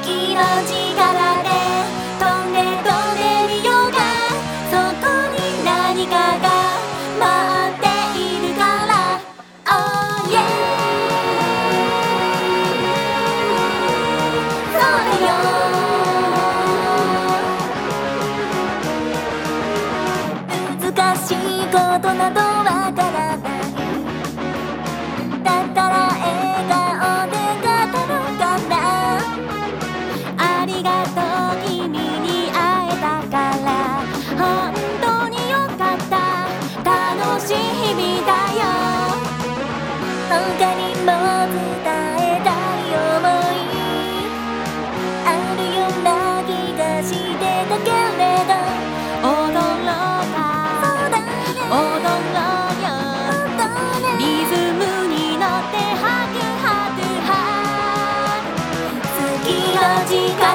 きの力で飛んでみようが、そこに何かが待っているから。Oh yeah、 そうだよ。難しいことなどわからない、だったら笑顔で語ろうかな。ありがとう君に会えたから、本当によかった、楽しい日々だよ。他にも伝えたい想いあるような気がしてたけれど、踊ろうか、踊ろうよ、リズムに乗ってハグハグハグ、月の時間